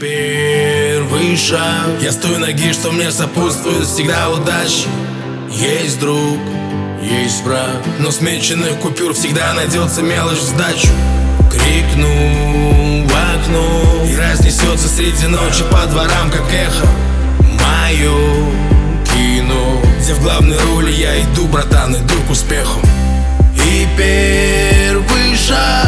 первый шаг. Я с той ноги, что мне сопутствует всегда удача. Есть друг, есть враг, но с меченых купюр всегда найдется мелочь в сдачу. Крикну в окно, и разнесется среди ночи по дворам, как эхо, мое кино, где в главной роли я иду, братан, иду к успеху. И первый шаг